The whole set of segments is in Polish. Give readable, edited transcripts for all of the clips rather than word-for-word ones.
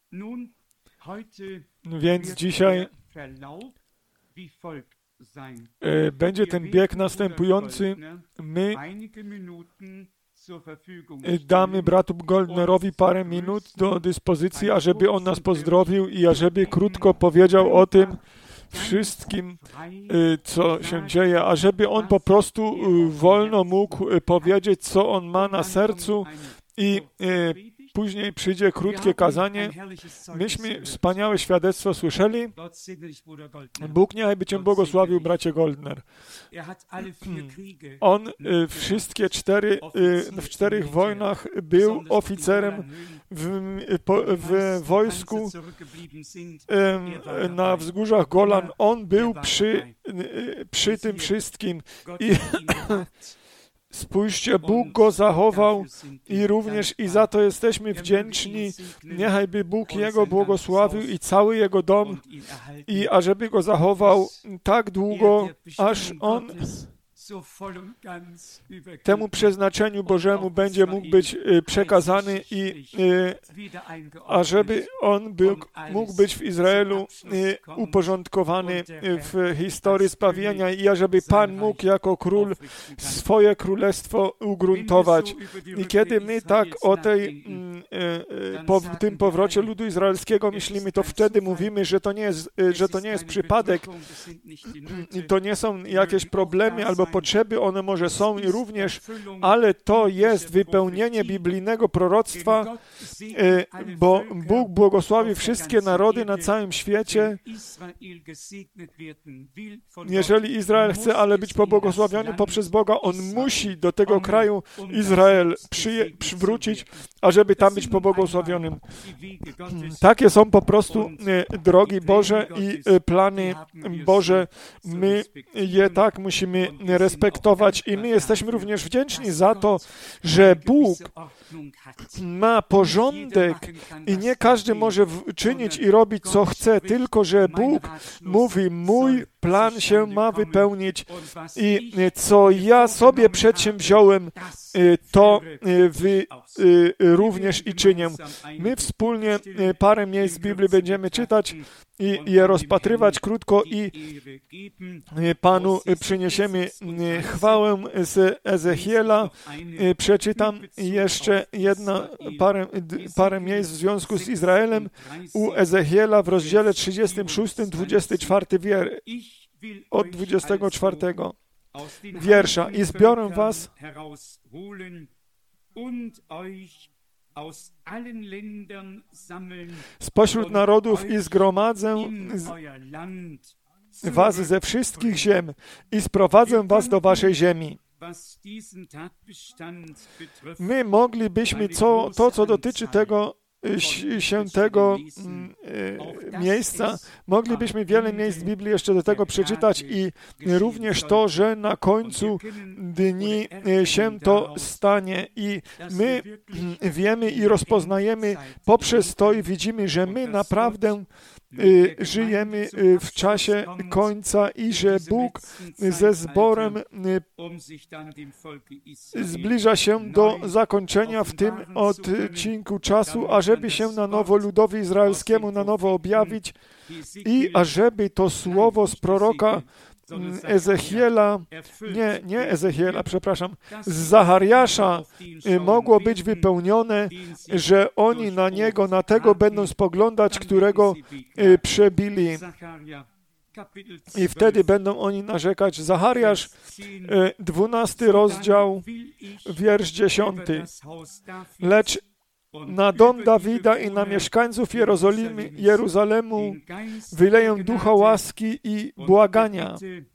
Więc dzisiaj będzie ten bieg następujący. My damy bratu Goldnerowi parę minut do dyspozycji, ażeby on nas pozdrowił i ażeby krótko powiedział o tym wszystkim, co się dzieje, ażeby on po prostu wolno mógł powiedzieć, co on ma na sercu i później przyjdzie krótkie kazanie. Myśmy wspaniałe świadectwo słyszeli. Bóg niechaj Cię błogosławił, bracie Goldner. On w 4 wojnach był oficerem w wojsku na wzgórzach Golan. On był przy tym wszystkim i spójrzcie, Bóg go zachował i również i za to jesteśmy wdzięczni. Niechajby Bóg jego błogosławił i cały jego dom i ażeby go zachował tak długo, aż on temu przeznaczeniu Bożemu będzie mógł być przekazany i ażeby on mógł być w Izraelu uporządkowany w historii zbawienia i ażeby Pan mógł jako król swoje królestwo ugruntować. I kiedy my tak o tym powrocie ludu izraelskiego myślimy, to wtedy mówimy, że to nie jest przypadek i to nie są jakieś problemy albo potrzeby, one może są i również, ale to jest wypełnienie biblijnego proroctwa, bo Bóg błogosławi wszystkie narody na całym świecie. Jeżeli Izrael chce, ale być pobłogosławiony poprzez Boga, on musi do tego kraju Izrael przywrócić, ażeby tam być pobłogosławionym. Takie są po prostu drogi Boże i plany Boże. My je tak musimy respektować i my jesteśmy również wdzięczni za to, że Bóg ma porządek i nie każdy może czynić i robić co chce, tylko że Bóg mówi, mój plan się ma wypełnić i co ja sobie przedsięwziąłem, to wy również i czynię. My wspólnie parę miejsc z Biblii będziemy czytać i je rozpatrywać krótko i Panu przyniesiemy chwałę z Ezechiela. Przeczytam jeszcze parę miejsc w związku z Izraelem u Ezechiela w rozdziale 36, 24 od 24 wiersza. I zbiorę was spośród narodów i zgromadzę was ze wszystkich ziem i sprowadzę was do waszej ziemi. My moglibyśmy co dotyczy tego miejsca, moglibyśmy wiele miejsc w Biblii jeszcze do tego przeczytać i również to, że na końcu dni się to stanie i my wiemy i rozpoznajemy poprzez to i widzimy, że my naprawdę żyjemy w czasie końca i że Bóg ze zborem zbliża się do zakończenia w tym odcinku czasu, ażeby się na nowo ludowi izraelskiemu na nowo objawić i ażeby to słowo z proroka Ezechiela, z Zachariasza mogło być wypełnione, że oni na tego będą spoglądać, którego przebili. I wtedy będą oni narzekać. Zachariasz, 12 rozdział, wiersz 10. Lecz na dom Dawida i na mieszkańców Jeruzalemu wyleję ducha łaski i błagania.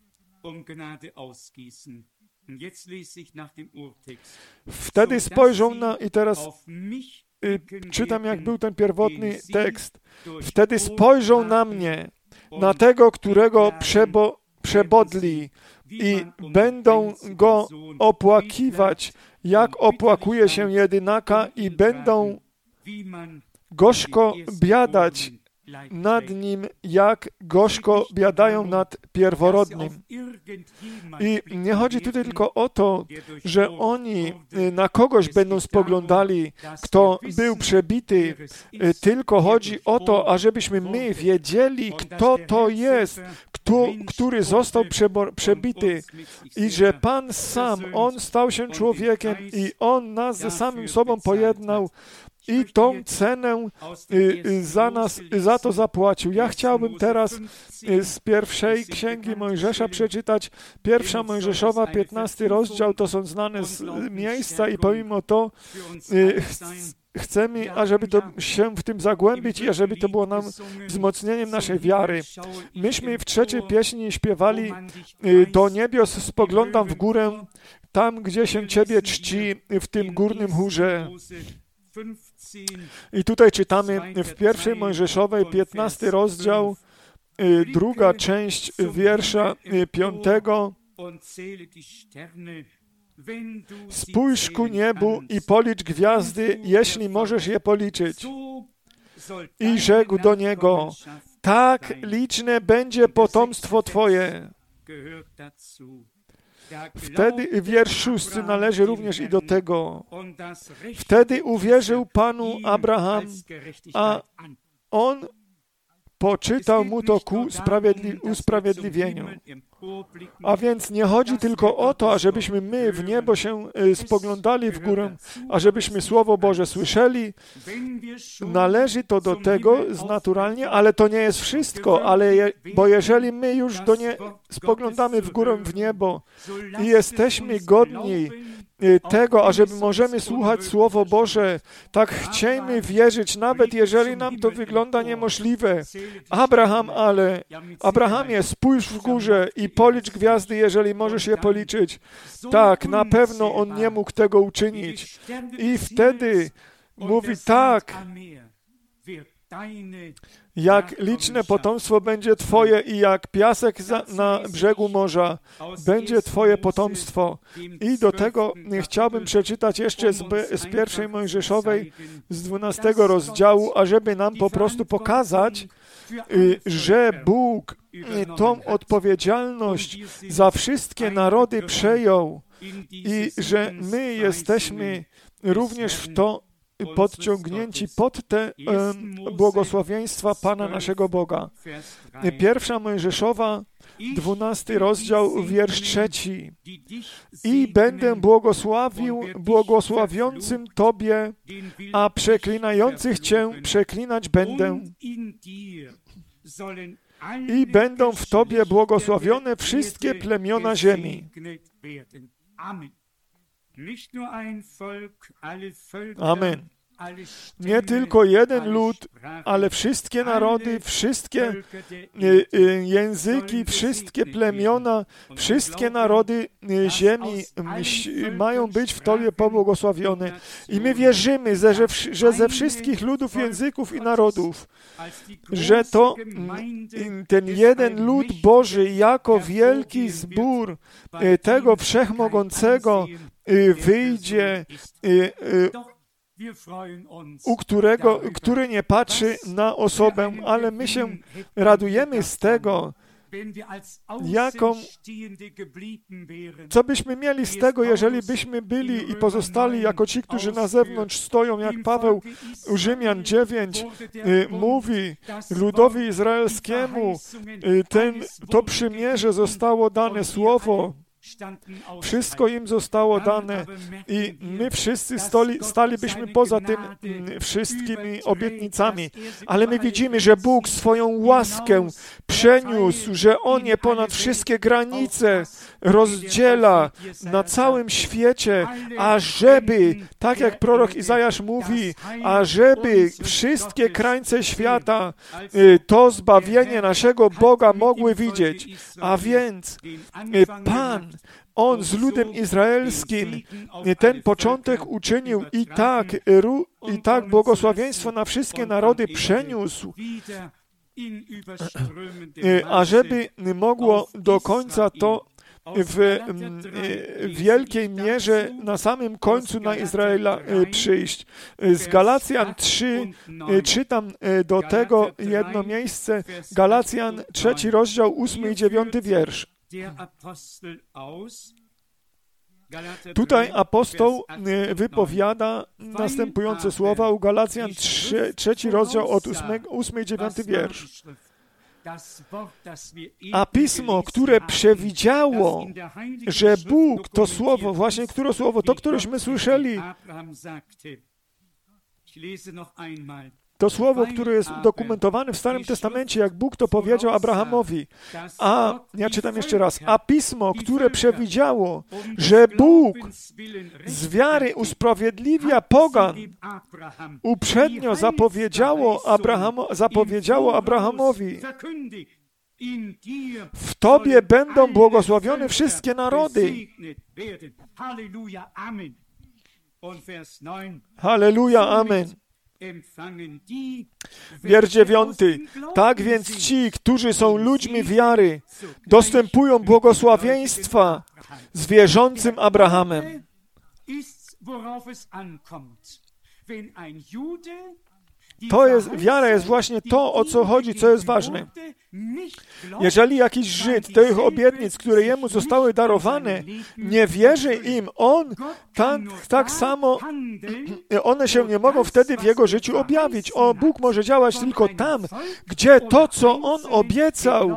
Wtedy spojrzą i teraz czytam, jak był ten pierwotny tekst. Wtedy spojrzą na mnie, na tego, którego przebodli i będą go opłakiwać, jak opłakuje się jedynaka i będą gorzko biadać nad nim, jak gorzko biadają nad pierworodnym. I nie chodzi tutaj tylko o to, że oni na kogoś będą spoglądali, kto był przebity, tylko chodzi o to, ażebyśmy my wiedzieli, kto to jest, który został przebity i że Pan sam, On stał się człowiekiem i On nas ze samym sobą pojednał i tą cenę za nas, za to zapłacił. Ja chciałbym teraz z pierwszej Księgi Mojżesza przeczytać 1 Mojżeszowa, 15 rozdział, to są znane miejsca i pomimo to chcemy, ażeby to się w tym zagłębić i ażeby to było nam wzmocnieniem naszej wiary. Myśmy w trzeciej pieśni śpiewali do niebios spoglądam w górę, tam gdzie się Ciebie czci w tym górnym chórze. I tutaj czytamy w 1 Mojżeszowej 15 rozdział, druga część wiersza 5. Spójrz ku niebu i policz gwiazdy, jeśli możesz je policzyć. I rzekł do niego, tak liczne będzie potomstwo Twoje. Wtedy wiersz 6 należy również i do tego. Wtedy uwierzył Panu Abraham, a on poczytał mu to ku usprawiedliwieniu. A więc nie chodzi tylko o to, ażebyśmy my w niebo się spoglądali w górę, ażebyśmy Słowo Boże słyszeli. Należy to do tego naturalnie, ale to nie jest wszystko, bo jeżeli my już spoglądamy w górę w niebo i jesteśmy godni tego, ażeby możemy słuchać Słowo Boże, tak chciejmy wierzyć, nawet jeżeli nam to wygląda niemożliwe. Abrahamie, spójrz w górze i policz gwiazdy, jeżeli możesz je policzyć. Tak, na pewno on nie mógł tego uczynić. I wtedy mówi tak, jak liczne potomstwo będzie Twoje i jak piasek na brzegu morza będzie Twoje potomstwo. I do tego chciałbym przeczytać jeszcze z 1 Mojżeszowej, z 12 rozdziału, ażeby nam po prostu pokazać, że Bóg tą odpowiedzialność za wszystkie narody przejął i że my jesteśmy również w to podciągnięci pod te błogosławieństwa Pana naszego Boga. 1 Mojżeszowa, 12 rozdział, wiersz 3. I będę błogosławił błogosławiącym Tobie, a przeklinających Cię przeklinać będę. I będą w Tobie błogosławione wszystkie plemiona ziemi. Amen. Nie tylko jeden lud, ale wszystkie narody, wszystkie języki, wszystkie plemiona, wszystkie narody ziemi mają być w Tobie pobłogosławione. I my wierzymy, że ze wszystkich ludów, języków i narodów, że to ten jeden lud Boży jako wielki zbór tego Wszechmogącego wyjdzie, który nie patrzy na osobę, ale my się radujemy z tego, co byśmy mieli z tego, jeżeli byśmy byli i pozostali jako ci, którzy na zewnątrz stoją, jak Paweł u Rzymian 9 mówi ludowi izraelskiemu, to przymierze zostało dane słowo, wszystko im zostało dane i my wszyscy stalibyśmy poza tym wszystkimi obietnicami. Ale my widzimy, że Bóg swoją łaskę przeniósł, że On je ponad wszystkie granice rozdziela na całym świecie, ażeby, tak jak prorok Izajasz mówi, ażeby wszystkie krańce świata to zbawienie naszego Boga mogły widzieć. A więc Pan, On z ludem izraelskim ten początek uczynił i tak błogosławieństwo na wszystkie narody przeniósł, ażeby mogło do końca to w wielkiej mierze na samym końcu na Izraela przyjść. Z Galacjan 3 czytam do tego jedno miejsce, Galacjan 3 rozdział 8 i 9 wiersz. Tutaj apostoł wypowiada następujące słowa u Galacjan 3 rozdział od 8 i 9 wiersz. A Pismo, które przewidziało, że Bóg, to słowo, właśnie które słowo, to, któreśmy słyszeli, to słowo, które jest udokumentowane w Starym Testamencie, jak Bóg to powiedział Abrahamowi. A, ja czytam jeszcze raz. A Pismo, które przewidziało, że Bóg z wiary usprawiedliwia pogan, uprzednio zapowiedziało Abrahamowi: w Tobie będą błogosławione wszystkie narody. Halleluja, amen. Wiersz 9. Tak więc ci, którzy są ludźmi wiary, dostępują błogosławieństwa z wierzącym Abrahamem. Wiara jest właśnie to, o co chodzi, co jest ważne. Jeżeli jakiś Żyd tych obietnic, które jemu zostały darowane, nie wierzy im, tak samo one się nie mogą wtedy w jego życiu objawić. Bóg może działać tylko tam, gdzie to, co On obiecał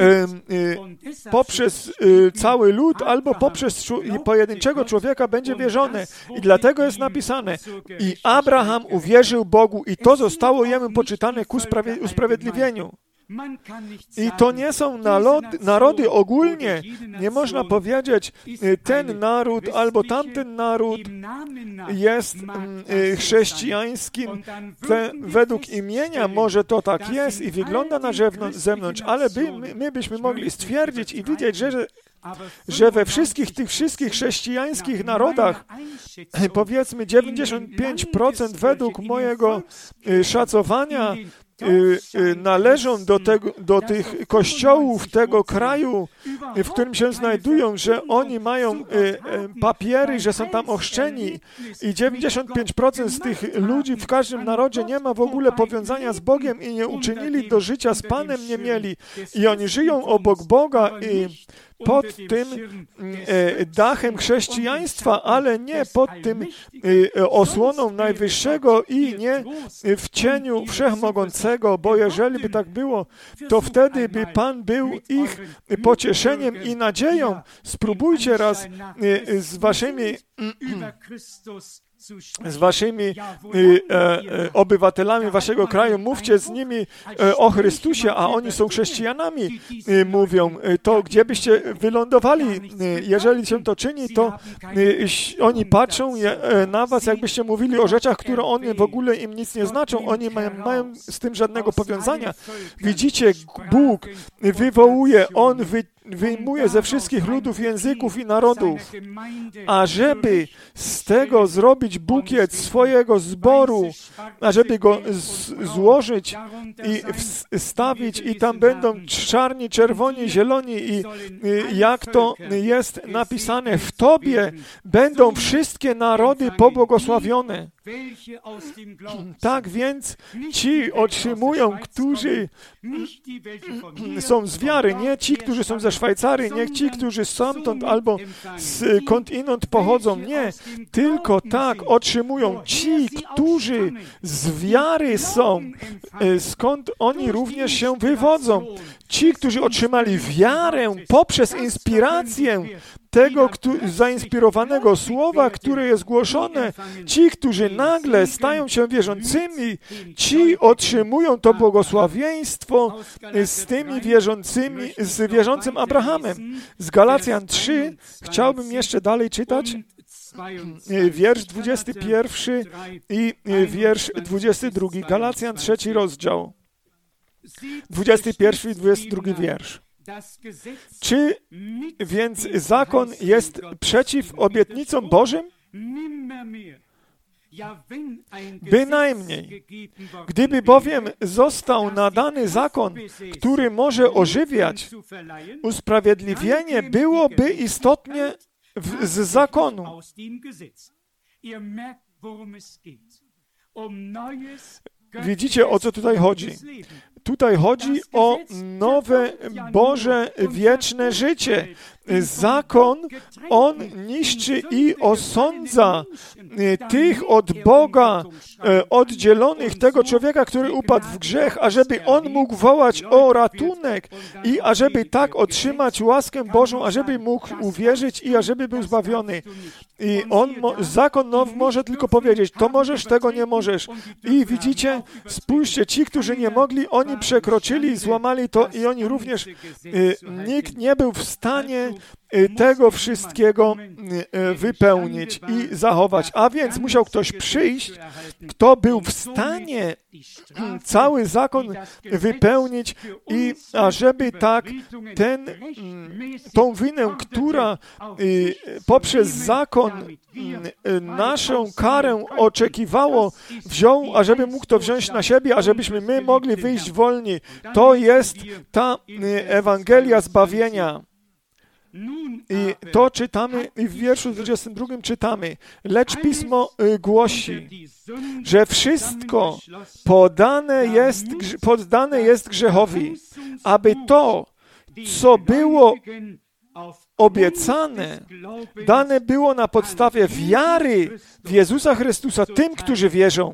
poprzez cały lud albo poprzez pojedynczego człowieka będzie wierzone. I dlatego jest napisane: i Abraham uwierzył Bogu i to zostało jemu poczytane ku usprawiedliwieniu. I to nie są narody ogólnie. Nie można powiedzieć, ten naród albo tamten naród jest chrześcijańskim. Według imienia może to tak jest i wygląda na zewnątrz, ale my byśmy mogli stwierdzić i widzieć, że we tych wszystkich chrześcijańskich narodach, powiedzmy 95% według mojego szacowania, należą do tych kościołów tego kraju, w którym się znajdują, że oni mają papiery, że są tam ochrzczeni i 95% z tych ludzi w każdym narodzie nie ma w ogóle powiązania z Bogiem i nie uczynili do życia z Panem, nie mieli. I oni żyją obok Boga i pod tym dachem chrześcijaństwa, ale nie pod tym osłoną Najwyższego i nie w cieniu Wszechmogącego, bo jeżeli by tak było, to wtedy by Pan był ich pocieszeniem i nadzieją. Spróbujcie raz z waszymi obywatelami waszego kraju, mówcie z nimi o Chrystusie, a oni są chrześcijanami, mówią, to gdzie byście wylądowali? Jeżeli się to czyni, to oni patrzą na was, jakbyście mówili o rzeczach, które one w ogóle im nic nie znaczą, oni mają z tym żadnego powiązania. Widzicie, Bóg wywołuje, On wyjmuje ze wszystkich ludów, języków i narodów, a żeby z tego zrobić bukiet swojego zboru, a żeby go złożyć i wstawić i tam będą czarni, czerwoni, zieloni i jak to jest napisane, w Tobie będą wszystkie narody pobłogosławione. Tak więc ci otrzymują, którzy są z wiary, nie ci, którzy są ze Szwajcarii, nie ci, którzy stamtąd albo skądinąd pochodzą, nie, tylko tak otrzymują ci, którzy z wiary są, skąd oni również się wywodzą. Ci, którzy otrzymali wiarę poprzez inspirację tego zainspirowanego słowa, które jest głoszone, ci, którzy nagle stają się wierzącymi, ci otrzymują to błogosławieństwo z tymi wierzącymi, z wierzącym Abrahamem. Z Galacjan 3 chciałbym jeszcze dalej czytać wiersz 21 i wiersz 22. Galacjan 3 rozdział. 21 i 22 wiersz. Czy więc zakon jest przeciw obietnicom Bożym? Bynajmniej. Gdyby bowiem został nadany zakon, który może ożywiać, usprawiedliwienie byłoby istotnie z zakonu. Widzicie, o co tutaj chodzi? tutaj chodzi o nowe Boże wieczne życie. Zakon, on niszczy i osądza tych od Boga oddzielonych, tego człowieka, który upadł w grzech, ażeby on mógł wołać o ratunek i ażeby tak otrzymać łaskę Bożą, ażeby mógł uwierzyć i ażeby był zbawiony. I zakon może tylko powiedzieć, to możesz, tego nie możesz. I widzicie, spójrzcie, ci, którzy nie mogli, oni przekroczyli, złamali to i oni również, nikt nie był w stanie tego wszystkiego wypełnić i zachować. A więc musiał ktoś przyjść, kto był w stanie cały zakon wypełnić i ażeby tak tą winę, która poprzez zakon naszą karę oczekiwało, wziął, ażeby mógł to wziąć na siebie, ażebyśmy my mogli wyjść wolni. To jest ta Ewangelia zbawienia. I to czytamy i w wierszu 22 czytamy, lecz Pismo głosi, że wszystko poddane jest grzechowi, aby to, co było obiecane, dane było na podstawie wiary w Jezusa Chrystusa tym, którzy wierzą.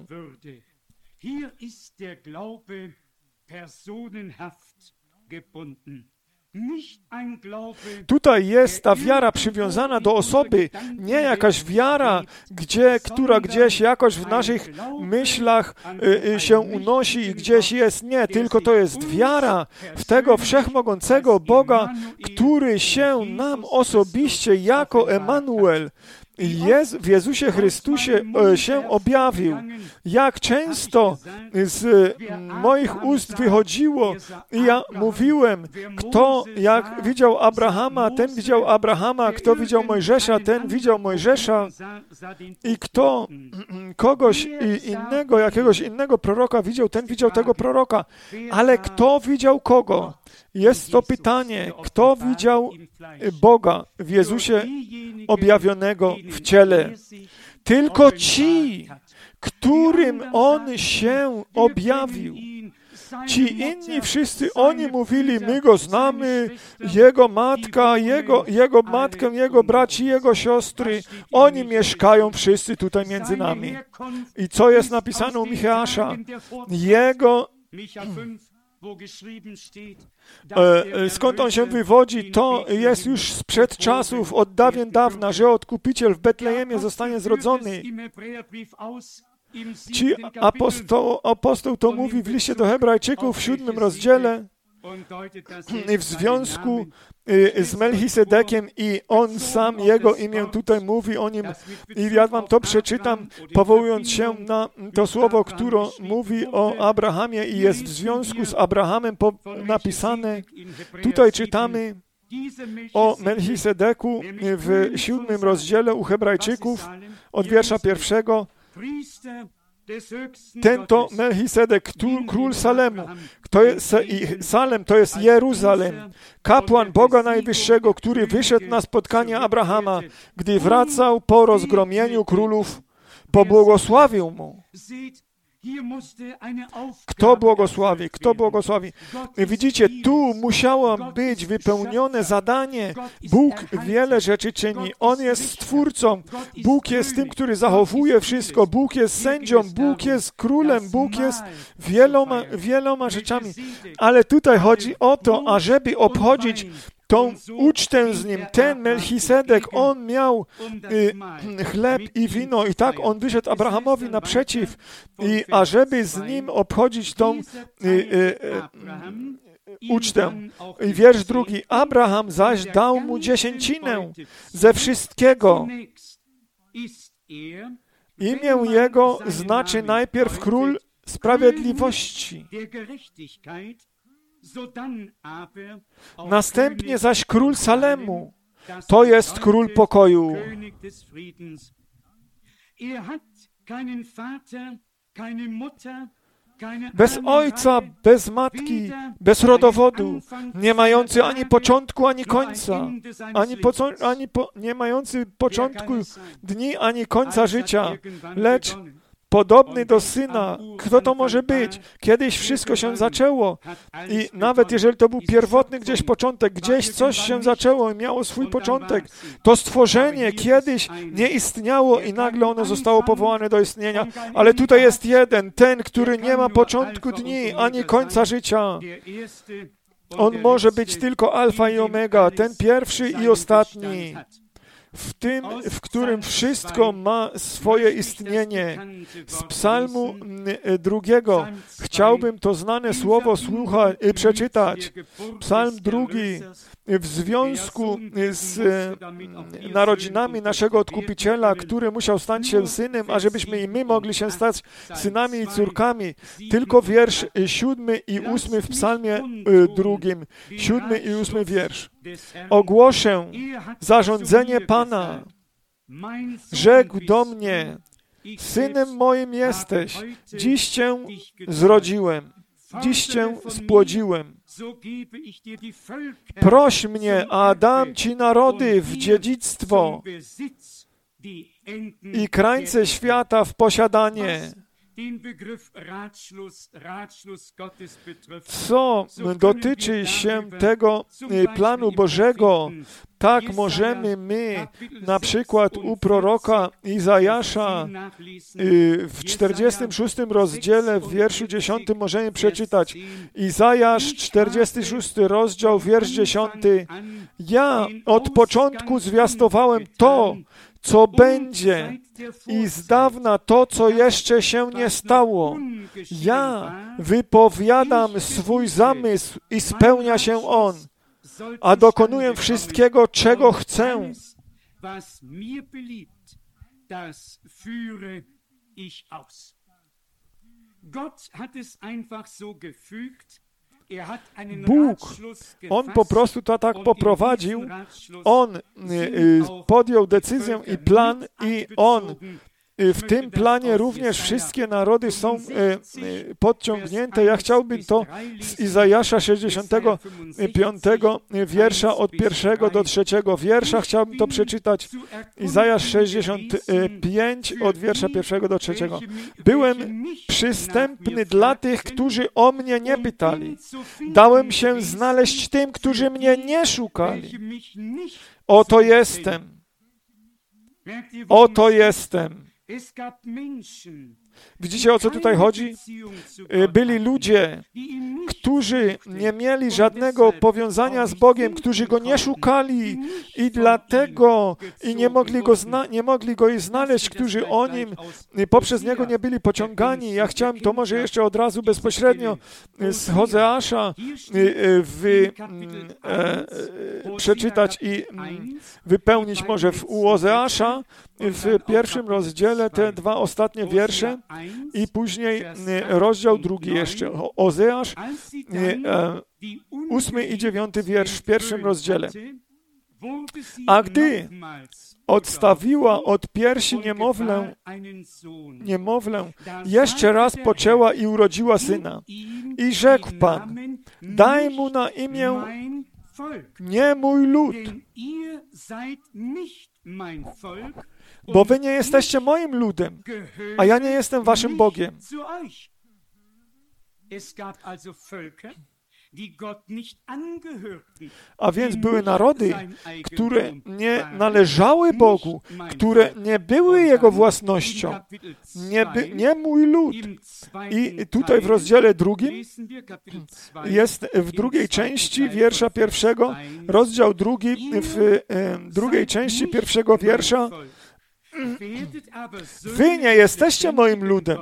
Tutaj jest ta wiara przywiązana do osoby, nie jakaś wiara, która gdzieś jakoś w naszych myślach się unosi i gdzieś jest. Nie, tylko to jest wiara w tego wszechmogącego Boga, który się nam osobiście jako Emanuel w Jezusie Chrystusie się objawił. Jak często z moich ust wychodziło i ja mówiłem, kto jak widział Abrahama, ten widział Abrahama, kto widział Mojżesza, ten widział Mojżesza i kto kogoś innego, jakiegoś innego proroka widział, ten widział tego proroka. Ale kto widział kogo? Jest to pytanie, kto widział Boga w Jezusie objawionego w ciele? Tylko ci, którym On się objawił. Ci inni wszyscy, oni mówili, my Go znamy, Jego matka, Jego matkę, Jego braci, Jego siostry. Oni mieszkają wszyscy tutaj między nami. I co jest napisane u Micheasza? Skąd on się wywodzi, to jest już sprzed czasów, od dawien dawna, że Odkupiciel w Betlejemie zostanie zrodzony. Apostoł to mówi w liście do Hebrajczyków w 7 rozdziale w związku z Melchisedekiem i on sam, jego imię tutaj mówi o nim i ja wam to przeczytam, powołując się na to słowo, które mówi o Abrahamie i jest w związku z Abrahamem napisane. Tutaj czytamy o Melchisedeku w 7 rozdziale u Hebrajczyków od wiersza 1. Ten to Melchisedek, król Salemu. Salem to jest Jeruzalem. Kapłan Boga Najwyższego, który wyszedł na spotkanie Abrahama, gdy wracał po rozgromieniu królów, pobłogosławił mu. Kto błogosławi? Kto błogosławi? Widzicie, tu musiało być wypełnione zadanie. Bóg wiele rzeczy czyni. On jest Stwórcą. Bóg jest tym, który zachowuje wszystko. Bóg jest sędzią. Bóg jest królem. Bóg jest wieloma rzeczami. Ale tutaj chodzi o to, ażeby obchodzić tą ucztę z nim, ten Melchisedek, on miał chleb i wino i tak on wyszedł Abrahamowi naprzeciw i ażeby z nim obchodzić tą ucztę. I wiersz 2. Abraham zaś dał mu 10 ze wszystkiego. Imię jego znaczy najpierw Król Sprawiedliwości. Następnie zaś Król Salemu, to jest Król Pokoju. Bez ojca, bez matki, bez rodowodu, nie mający ani początku, ani końca, nie mający początku dni, ani końca życia, lecz podobny do Syna. Kto to może być? Kiedyś wszystko się zaczęło i nawet jeżeli to był pierwotny gdzieś początek, gdzieś coś się zaczęło i miało swój początek. To stworzenie kiedyś nie istniało i nagle ono zostało powołane do istnienia, ale tutaj jest jeden, ten, który nie ma początku dni ani końca życia. On może być tylko alfa i omega, ten pierwszy i ostatni. W tym, w którym wszystko ma swoje istnienie. Z Psalmu 2 chciałbym to znane słowo przeczytać. Psalm 2 w związku z narodzinami naszego Odkupiciela, który musiał stać się synem, ażebyśmy i my mogli się stać synami i córkami. Tylko wiersz 7 i 8 w Psalmie 2. 7 i 8 wiersz. Ogłoszę zarządzenie Pana. Rzekł do mnie, synem moim jesteś, dziś cię zrodziłem, dziś cię spłodziłem. Proś mnie, a dam ci narody w dziedzictwo i krańce świata w posiadanie. Co dotyczy się tego planu Bożego, tak możemy my, na przykład u proroka Izajasza w 46 rozdziale, w wierszu 10 możemy przeczytać. Izajasz, 46 rozdział, wiersz 10. Ja od początku zwiastowałem to, co będzie i z dawna to, co jeszcze się nie stało. Ja wypowiadam swój zamysł i spełnia się on, a dokonuję wszystkiego, czego chcę. Bóg, On po prostu to tak poprowadził, On podjął decyzję i plan i On w tym planie również wszystkie narody są podciągnięte. Ja chciałbym to z Izajasza 65 wiersza od 1 do 3 wiersza. Chciałbym to przeczytać. Izajasz 65 od wiersza 1 do 3. Byłem przystępny dla tych, którzy o mnie nie pytali. Dałem się znaleźć tym, którzy mnie nie szukali. Oto jestem. Oto jestem. Widzicie, o co tutaj chodzi? Byli ludzie, którzy nie mieli żadnego powiązania z Bogiem, którzy Go nie szukali i dlatego nie mogli Go znaleźć, którzy o Nim poprzez Niego nie byli pociągani. Ja chciałem to może jeszcze od razu bezpośrednio z Hozeasza przeczytać i wypełnić może u Ozeasza w pierwszym rozdziale te dwa ostatnie wiersze i później rozdział 2 jeszcze. Ozeasz, 8 i 9 wiersz w pierwszym rozdziale. A gdy odstawiła od piersi niemowlę, jeszcze raz poczęła i urodziła syna. I rzekł Pan, daj mu na imię nie mój lud, bo wy nie jesteście moim ludem, a ja nie jestem waszym Bogiem. A więc były narody, które nie należały Bogu, które nie były Jego własnością, nie mój lud. I tutaj w rozdziale 2 jest w drugiej części wiersza 1, rozdział 2, w drugiej części 1 wiersza. Wy nie jesteście moim ludem.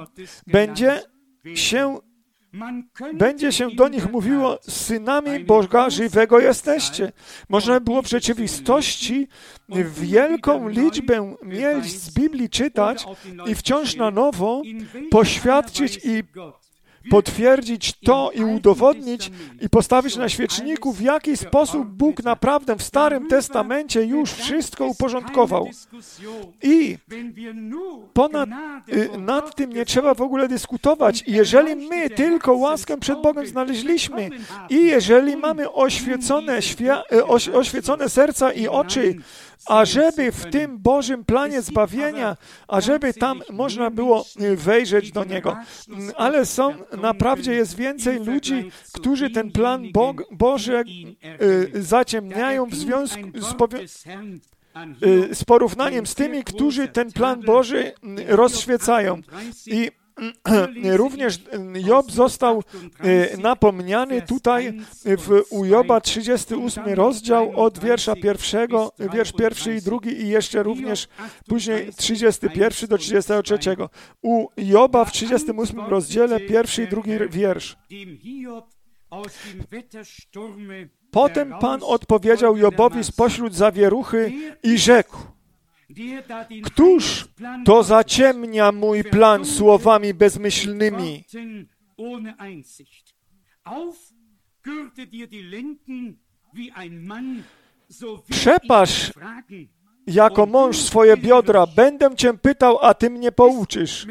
Będzie się do nich mówiło, synami Boga żywego jesteście. Można było w rzeczywistości wielką liczbę miejsc z Biblii czytać i wciąż na nowo poświadczyć i potwierdzić to i udowodnić i postawić na świeczniku, w jaki sposób Bóg naprawdę w Starym Testamencie już wszystko uporządkował. I nad tym nie trzeba w ogóle dyskutować. I jeżeli my tylko łaskę przed Bogiem znaleźliśmy i jeżeli mamy oświecone serca i oczy ażeby w tym Bożym planie zbawienia, ażeby tam można było wejrzeć do Niego. Ale naprawdę jest więcej ludzi, którzy ten plan Boży zaciemniają w związku z porównaniem z tymi, którzy ten plan Boży rozświecają. I również Job został napomniany tutaj u Joba 38 rozdział od wiersza 1, wiersz 1 i 2 i jeszcze również później 31 do 33. U Joba w 38 rozdziale 1 i 2 wiersz. Potem Pan odpowiedział Jobowi spośród zawieruchy i rzekł: Któż to zaciemnia mój plan słowami bezmyślnymi? Przepasz jako mąż swoje biodra, będę Cię pytał, a Ty mnie pouczysz.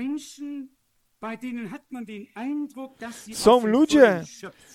Są ludzie,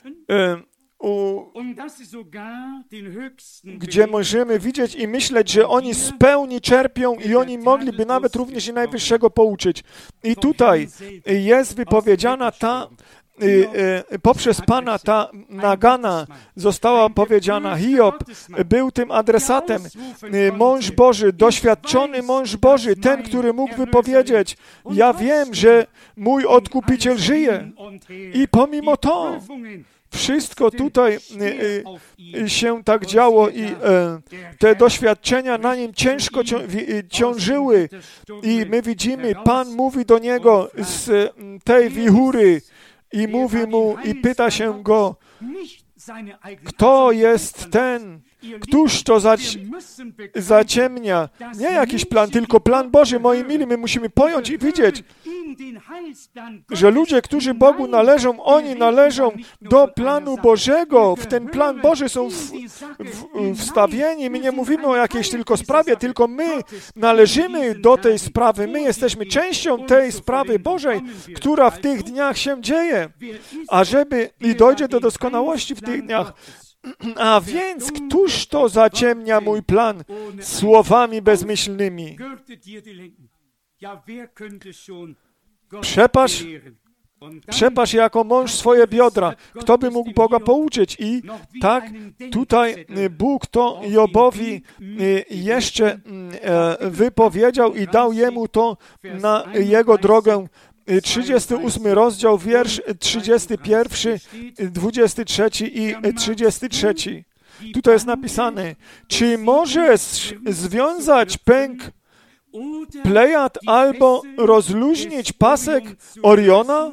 gdzie możemy widzieć i myśleć, że oni z pełni czerpią i oni mogliby nawet również i Najwyższego pouczyć. I tutaj jest wypowiedziana poprzez Pana ta nagana została powiedziana. Hiob był tym adresatem. Mąż Boży, doświadczony mąż Boży, ten, który mógł wypowiedzieć: ja wiem, że mój Odkupiciel żyje. I pomimo to wszystko tutaj się tak działo i te doświadczenia na nim ciężko ciążyły. I my widzimy, Pan mówi do niego z tej wichury i mówi mu i pyta się go, kto jest ten, któż to zaciemnia? Nie jakiś plan, tylko plan Boży. Moi mili, my musimy pojąć i widzieć, że ludzie, którzy Bogu należą, oni należą do planu Bożego. W ten plan Boży są wstawieni. My nie mówimy o jakiejś tylko sprawie, tylko my należymy do tej sprawy. My jesteśmy częścią tej sprawy Bożej, która w tych dniach się dzieje. I dojdzie do doskonałości w tych dniach. A więc, któż to zaciemnia mój plan słowami bezmyślnymi? Przepasz jako mąż swoje biodra. Kto by mógł Boga pouczyć? I tak tutaj Bóg to Jobowi jeszcze wypowiedział i dał jemu to na jego drogę. 38 rozdział, wiersz 31, 23 i 33. Tutaj jest napisane: czy możesz związać pęk Plejad albo rozluźnić pasek Oriona?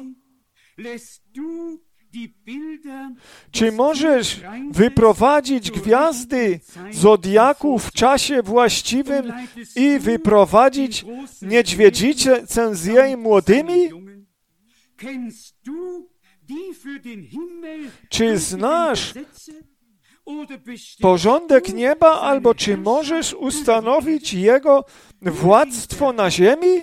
Czy możesz wyprowadzić gwiazdy zodiaku w czasie właściwym i wyprowadzić niedźwiedzicę z jej młodymi? Czy znasz porządek nieba, albo czy możesz ustanowić jego władztwo na ziemi?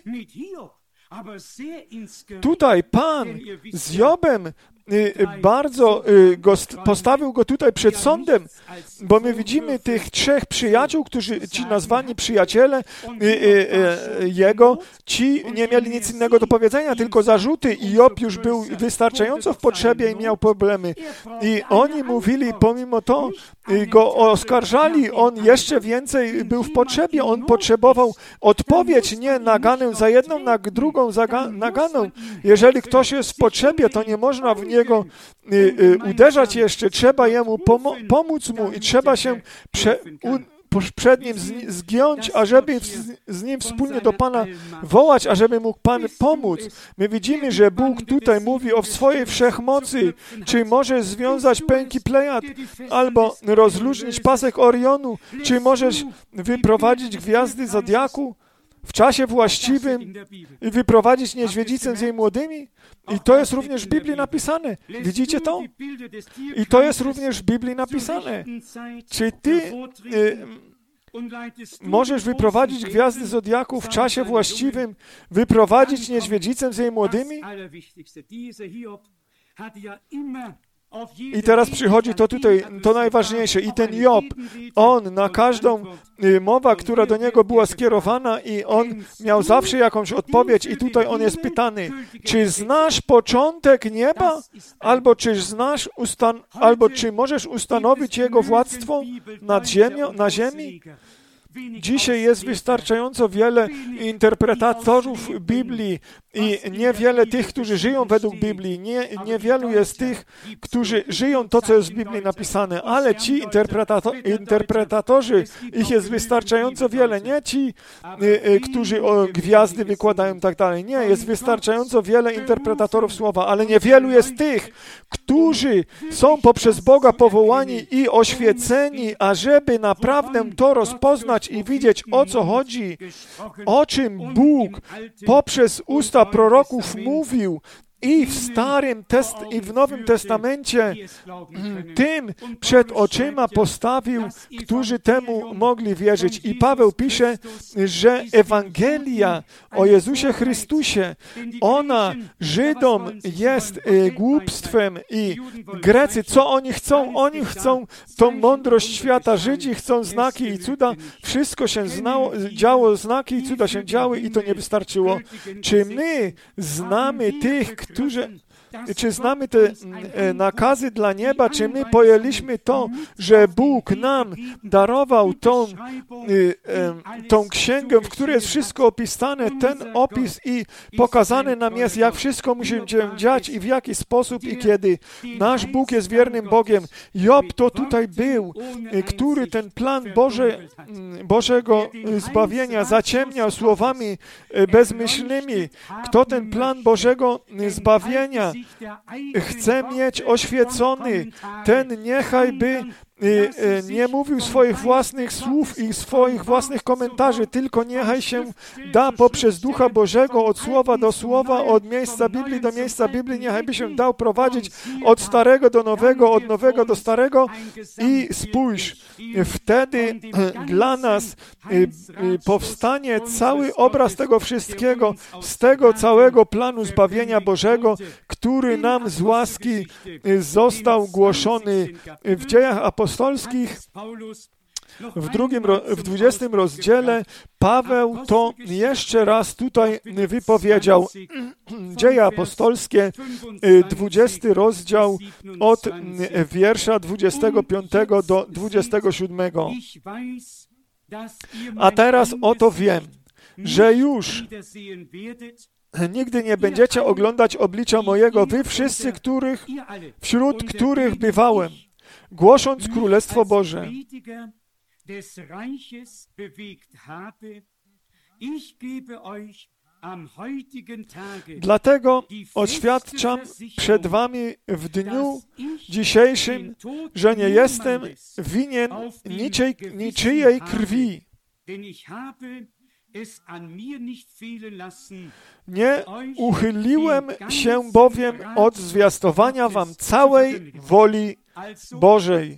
Tutaj Pan z Jobem bardzo postawił go tutaj przed sądem, bo my widzimy tych trzech przyjaciół, ci nazwani przyjaciele jego, ci nie mieli nic innego do powiedzenia, tylko zarzuty i Job już był wystarczająco w potrzebie i miał problemy. I oni mówili, pomimo to, go oskarżali, on jeszcze więcej był w potrzebie, on potrzebował odpowiedź, nie naganę za jedną, na drugą naganą. Jeżeli ktoś jest w potrzebie, to nie można w niego uderzać jeszcze, trzeba jemu pomóc mu i trzeba się przed nim zgiąć, ażeby z nim wspólnie do Pana wołać, ażeby mógł Pan pomóc. My widzimy, że Bóg tutaj mówi o swojej wszechmocy. Czy możesz związać pęki Plejad albo rozluźnić pasek Orionu? Czy możesz wyprowadzić gwiazdy zodiaku w czasie właściwym i wyprowadzić niedźwiedzicę z jej młodymi? I to jest również w Biblii napisane. Widzicie to? I to jest również w Biblii napisane. Czy ty możesz wyprowadzić gwiazdy zodiaku w czasie właściwym, wyprowadzić niedźwiedzicę z jej młodymi? I teraz przychodzi to tutaj, to najważniejsze. I ten Job, on na każdą mowę, która do niego była skierowana i on miał zawsze jakąś odpowiedź i tutaj on jest pytany, czy znasz początek nieba? Albo czy możesz ustanowić jego władztwo nad ziemią, na ziemi? Dzisiaj jest wystarczająco wiele interpretatorów Biblii i niewiele tych, którzy żyją według Biblii. Niewielu jest tych, którzy żyją to, co jest w Biblii napisane, ale ci interpretatorzy, ich jest wystarczająco wiele. Nie ci, którzy gwiazdy wykładają i tak dalej. Nie, jest wystarczająco wiele interpretatorów słowa, ale niewielu jest tych, którzy są poprzez Boga powołani i oświeceni, ażeby naprawdę to rozpoznać i widzieć, o co chodzi, o czym Bóg poprzez usta proroków mówił i i w Nowym Testamencie tym przed oczyma postawił, którzy temu mogli wierzyć. I Paweł pisze, że Ewangelia o Jezusie Chrystusie, ona Żydom jest głupstwem i Grecy, co oni chcą? Oni chcą tą mądrość świata. Żydzi chcą znaki i cuda. Wszystko się działo, znaki i cuda się działy i to nie wystarczyło. Czy my znamy tych, czy znamy te nakazy dla nieba, czy my pojęliśmy to, że Bóg nam darował tą księgę, w której jest wszystko opisane, ten opis i pokazane nam jest, jak wszystko musi się dziać i w jaki sposób i kiedy. Nasz Bóg jest wiernym Bogiem. Job to tutaj był, który ten plan Bożego zbawienia zaciemniał słowami bezmyślnymi. Kto ten plan Bożego zbawienia chce mieć oświecony, ten niechaj by nie mówił swoich własnych słów i swoich własnych komentarzy, tylko niechaj się da poprzez Ducha Bożego od słowa do słowa, od miejsca Biblii do miejsca Biblii, niechaj by się dał prowadzić od starego do nowego, od nowego do starego i spójrz, wtedy dla nas powstanie cały obraz tego wszystkiego, z tego całego planu zbawienia Bożego, który nam z łaski został głoszony w Dziejach Apostolskich. W 20 rozdziale Paweł to jeszcze raz tutaj wypowiedział. Dzieje apostolskie, 20 rozdział od wiersza 25 do 27. A teraz oto wiem, że już nigdy nie będziecie oglądać oblicza mojego, wy wszyscy, wśród których bywałem, głosząc Królestwo Boże. Dlatego oświadczam przed wami w dniu dzisiejszym, że nie jestem winien niczyjej krwi. Nie uchyliłem się bowiem od zwiastowania wam całej woli Bożej.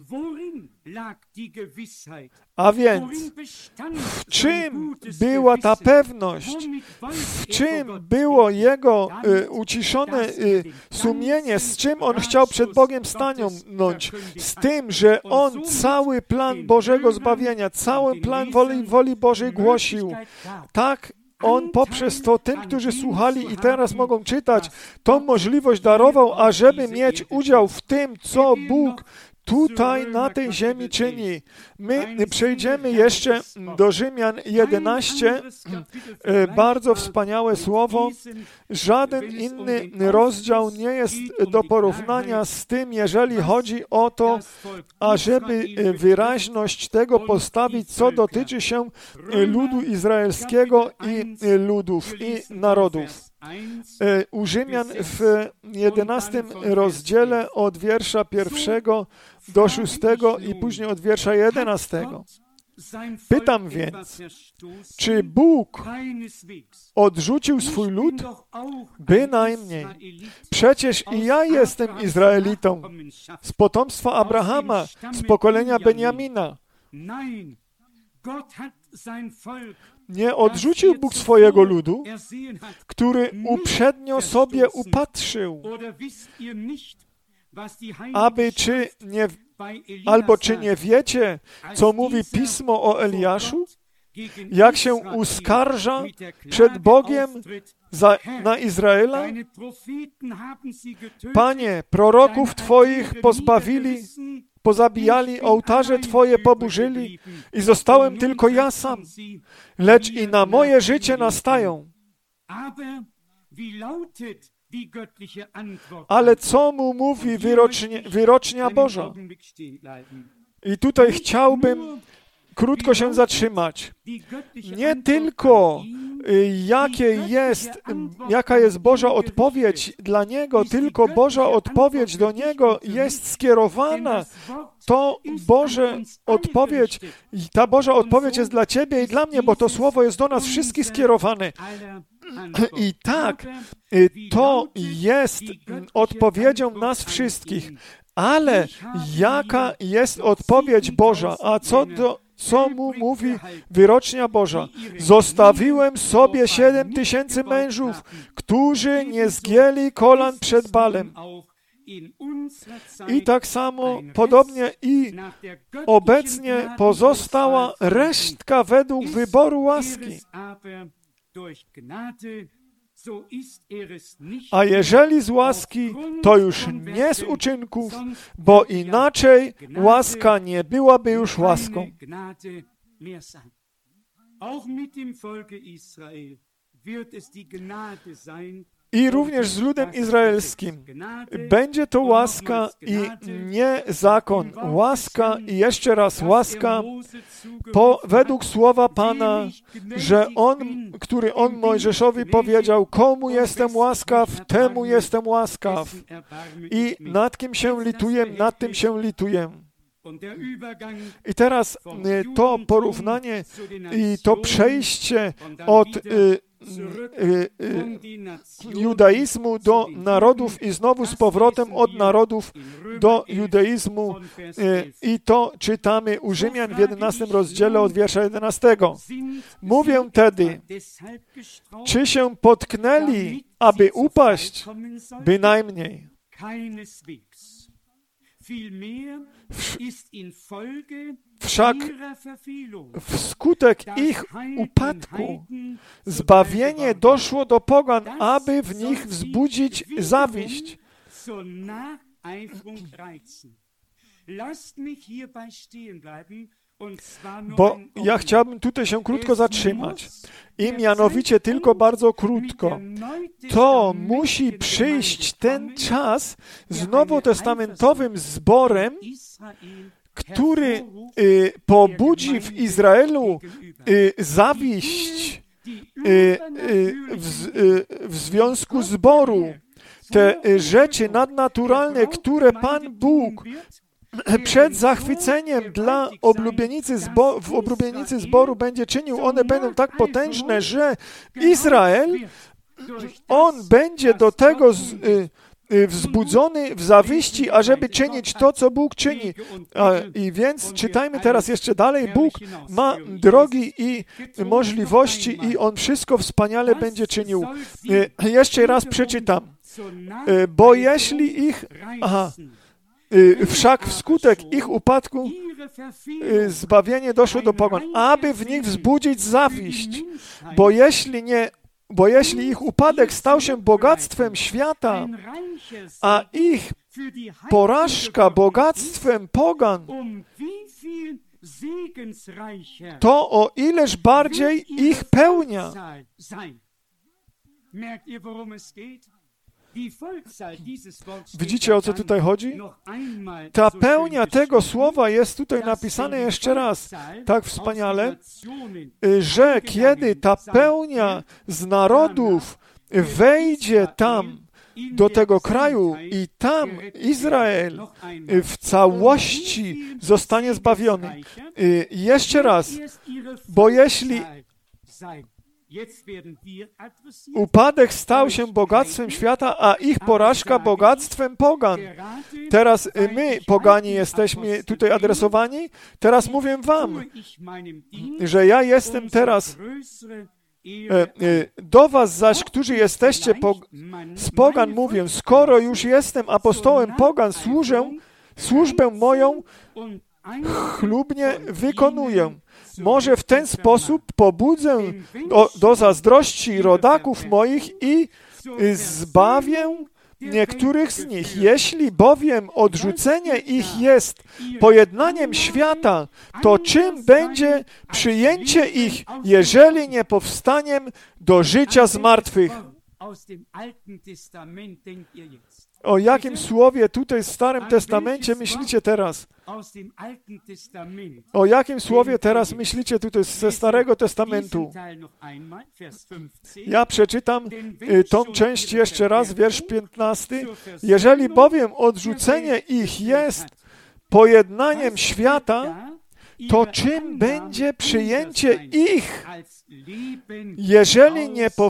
A więc, w czym była ta pewność? W czym było jego uciszone sumienie? Z czym on chciał przed Bogiem stanąć? Z tym, że on cały plan Bożego zbawienia, cały plan woli Bożej głosił. Tak, on poprzez to tym, którzy słuchali i teraz mogą czytać, tą możliwość darował, ażeby mieć udział w tym, co Bóg tutaj na tej ziemi czyni. My przejdziemy jeszcze do Rzymian 11. Bardzo wspaniałe słowo. Żaden inny rozdział nie jest do porównania z tym, jeżeli chodzi o to, ażeby wyraźność tego postawić, co dotyczy się ludu izraelskiego i ludów i narodów. U Rzymian w 11 rozdziale od wiersza 1 do 6 i później od wiersza 11. Pytam więc, czy Bóg odrzucił swój lud? Bynajmniej. Przecież i ja jestem Izraelitą, z potomstwa Abrahama, z pokolenia Benjamina. Nie odrzucił Bóg swojego ludu, który uprzednio sobie upatrzył. czy nie wiecie, co mówi Pismo o Eliaszu? Jak się uskarża przed Bogiem na Izraela? Panie, proroków Twoich pozabijali, ołtarze Twoje poburzyli i zostałem tylko ja sam, lecz i na moje życie nastają. Ale co mu mówi wyrocznia Boża? I tutaj chciałbym krótko się zatrzymać. Nie tylko jaka jest Boża odpowiedź dla niego, tylko Boża odpowiedź do niego jest skierowana. Ta Boża odpowiedź jest dla ciebie i dla mnie, bo to słowo jest do nas wszystkich skierowane. I tak, to jest odpowiedzią nas wszystkich. Ale jaka jest odpowiedź Boża? A co mu mówi wyrocznia Boża? Zostawiłem sobie 7000 mężów, którzy nie zgięli kolan przed Balem. I tak samo, podobnie i obecnie pozostała resztka według wyboru łaski. A jeżeli z łaski, to już nie z uczynków, bo inaczej łaska nie byłaby już łaską. I również z ludem izraelskim będzie to łaska i nie zakon. Łaska i jeszcze raz łaska według słowa Pana, że który On Mojżeszowi powiedział, komu jestem łaskaw, temu jestem łaskaw. I nad kim się lituję, nad tym się lituję. I teraz to porównanie i to przejście od judaizmu do narodów i znowu z powrotem od narodów do judaizmu i to czytamy u Rzymian w 11 rozdziale od wiersza 11. Mówię tedy, czy się potknęli, aby upaść? Bynajmniej. Wszak wskutek ich upadku zbawienie doszło do pogan, aby w nich wzbudzić zawiść. Bo ja chciałbym tutaj się krótko zatrzymać. I mianowicie tylko bardzo krótko. To musi przyjść ten czas z nowotestamentowym zborem, który pobudzi w Izraelu zawiść w związku zboru. Te rzeczy nadnaturalne, które Pan Bóg przed zachwyceniem dla w oblubienicy zboru będzie czynił, one będą tak potężne, że Izrael, on będzie do tego wzbudzony w zawiści, ażeby czynić to, co Bóg czyni. I więc czytajmy teraz jeszcze dalej. Bóg ma drogi i możliwości i On wszystko wspaniale będzie czynił. Jeszcze raz przeczytam. Bo jeśli wszak wskutek ich upadku zbawienie doszło do pogan, aby w nich wzbudzić zawiść, bo jeśli ich upadek stał się bogactwem świata, a ich porażka bogactwem pogan, to o ileż bardziej ich pełnia. Widzicie, o co tutaj chodzi? Ta pełnia tego słowa jest tutaj napisane jeszcze raz tak wspaniale, że kiedy ta pełnia z narodów wejdzie tam do tego kraju i tam Izrael w całości zostanie zbawiony. Jeszcze raz, bo jeśli upadek stał się bogactwem świata, a ich porażka bogactwem pogan. Teraz my, pogani, jesteśmy tutaj adresowani. Teraz mówię wam, że ja jestem teraz Do was zaś, którzy jesteście z pogan, mówię, skoro już jestem apostołem pogan, służbę moją chlubnie wykonuję. Może w ten sposób pobudzę do zazdrości rodaków moich i zbawię niektórych z nich. Jeśli bowiem odrzucenie ich jest pojednaniem świata, to czym będzie przyjęcie ich, jeżeli nie powstaniem do życia z martwych? O jakim słowie tutaj w Starym Testamencie myślicie teraz? O jakim słowie teraz myślicie tutaj ze Starego Testamentu? Ja przeczytam tą część jeszcze raz, wiersz 15. Jeżeli bowiem odrzucenie ich jest pojednaniem świata, to czym będzie przyjęcie ich, jeżeli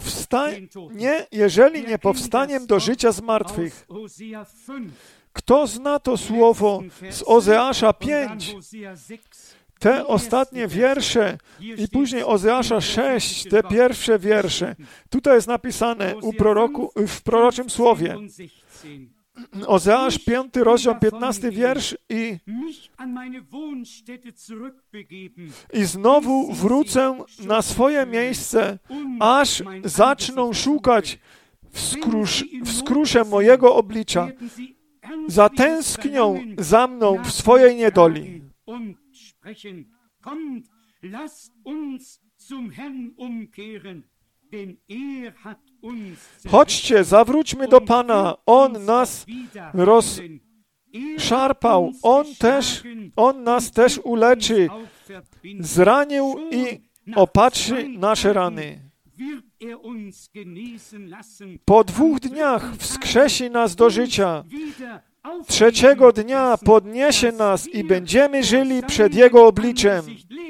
nie powstaniem do życia z martwych? Kto zna to słowo z Ozeasza 5? Te ostatnie wiersze i później Ozeasza 6, te pierwsze wiersze. Tutaj jest napisane w proroczym słowie. Ozeasz 5, rozdział 15 wiersz i znowu wrócę na swoje miejsce, aż zaczną szukać w skrusze mojego oblicza. Zatęsknią za mną w swojej niedoli. Chodźcie, zawróćmy do Pana. On nas rozszarpał. On nas też uleczy. Zranił i opatrzy nasze rany. Po 2 dniach wskrzesi nas do życia. 3. dnia podniesie nas i będziemy żyli przed Jego obliczem.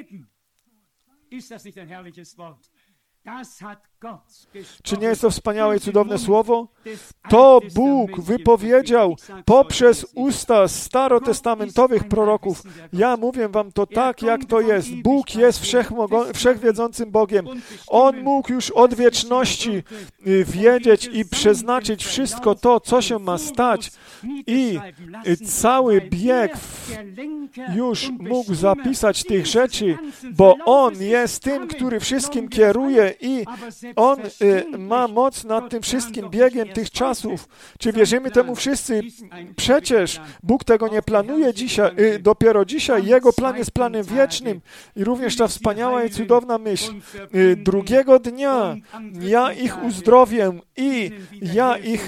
Czy nie jest to wspaniałe i cudowne słowo? To Bóg wypowiedział poprzez usta starotestamentowych proroków. Ja mówię wam to tak, jak to jest. Bóg jest wszechwiedzącym Bogiem. On mógł już od wieczności wiedzieć i przeznaczyć wszystko to, co się ma stać. I cały bieg już mógł zapisać tych rzeczy, bo On jest tym, który wszystkim kieruje i On ma moc nad tym wszystkim biegiem tych czasów. Czy wierzymy temu wszyscy? Przecież Bóg tego nie planuje dzisiaj, dopiero dzisiaj. Jego plan jest planem wiecznym. I również ta wspaniała i cudowna myśl. 2. dnia ja ich uzdrowię i ja ich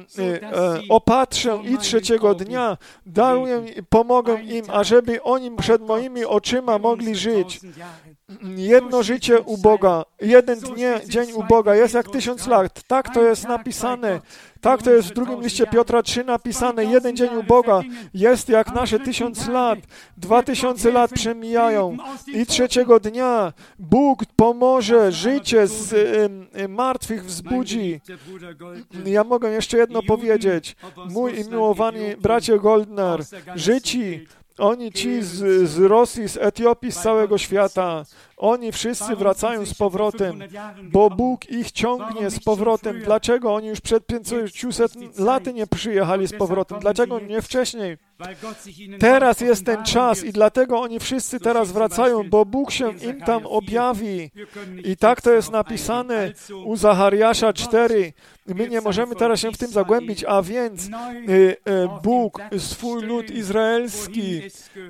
opatrzę i 3. dnia daruję, pomogę im, ażeby oni przed moimi oczyma mogli żyć. Jedno życie u Boga, jeden dzień u Boga jest jak 1000 lat. Tak to jest napisane. Tak to jest w 2 liście Piotra 3 napisane. Jeden dzień u Boga jest jak nasze 1000 lat. 2000 lat przemijają. I 3. dnia Bóg pomoże, życie z martwych wzbudzi. Ja mogę jeszcze jedno powiedzieć. Mój miłowany bracie Goldner, życi, oni ci z Rosji, z Etiopii, z całego świata, oni wszyscy wracają z powrotem, bo Bóg ich ciągnie z powrotem. Dlaczego oni już przed 500 laty nie przyjechali z powrotem? Dlaczego nie wcześniej? Teraz jest ten czas i dlatego oni wszyscy teraz wracają, bo Bóg się im tam objawi. I tak to jest napisane u Zachariasza 4. My nie możemy teraz się w tym zagłębić, a więc Bóg swój lud izraelski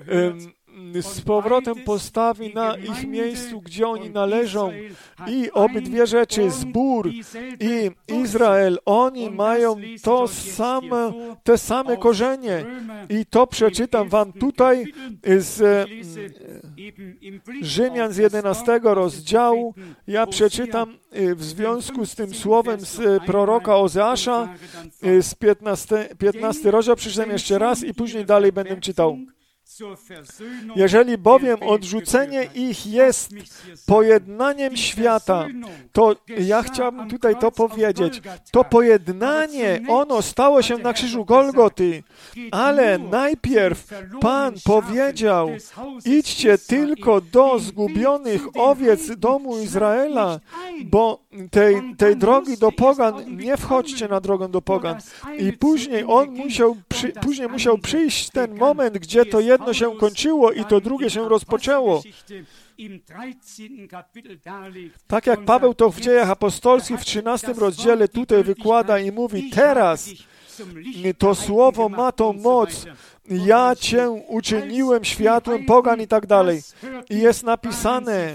z powrotem postawi na ich miejscu, gdzie oni należą. I obydwie rzeczy, zbór i Izrael, oni mają te same korzenie. I to przeczytam wam tutaj z Rzymian z 11 rozdziału. Ja przeczytam w związku z tym słowem z proroka Ozeasza z 15 rozdział. Przeczytam jeszcze raz i później dalej będę czytał. Jeżeli bowiem odrzucenie ich jest pojednaniem świata, to ja chciałbym tutaj to powiedzieć. To pojednanie, ono stało się na krzyżu Golgoty, ale najpierw Pan powiedział, idźcie tylko do zgubionych owiec domu Izraela, bo tej drogi do pogan, nie wchodźcie na drogę do pogan. I później musiał przyjść ten moment, gdzie to jedno się kończyło i to drugie się rozpoczęło. Tak jak Paweł to w Dziejach Apostolskich w 13 rozdziale tutaj wykłada i mówi, teraz to słowo ma tą moc, ja Cię uczyniłem światłem pogan i tak dalej. I jest napisane,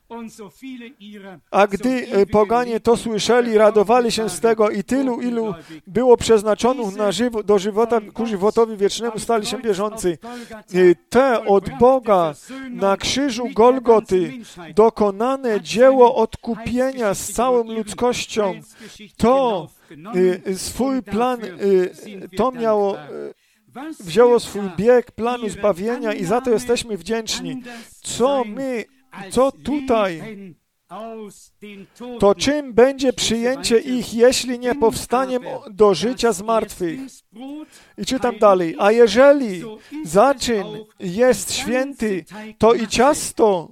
a gdy poganie to słyszeli, radowali się z tego i tylu, ilu było przeznaczonych do żywota, ku żywotowi wiecznemu, stali się wierzący. Te od Boga na krzyżu Golgoty dokonane dzieło odkupienia z całą ludzkością, to swój plan, to wzięło swój bieg planu zbawienia i za to jesteśmy wdzięczni. Co tutaj, to czym będzie przyjęcie ich, jeśli nie powstaniem do życia z martwych? I czytam dalej. A jeżeli zaczyn jest święty, to i ciasto,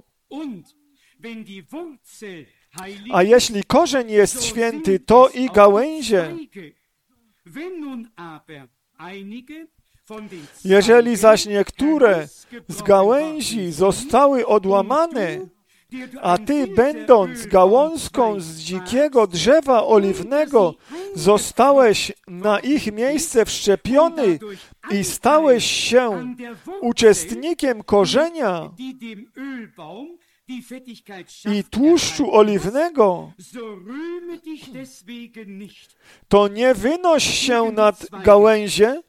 a jeśli korzeń jest święty, to i gałęzie. Jeżeli zaś niektóre z gałęzi zostały odłamane, a ty, będąc gałązką z dzikiego drzewa oliwnego, zostałeś na ich miejsce wszczepiony i stałeś się uczestnikiem korzenia i tłuszczu oliwnego, to nie wynoś się nad gałęzie,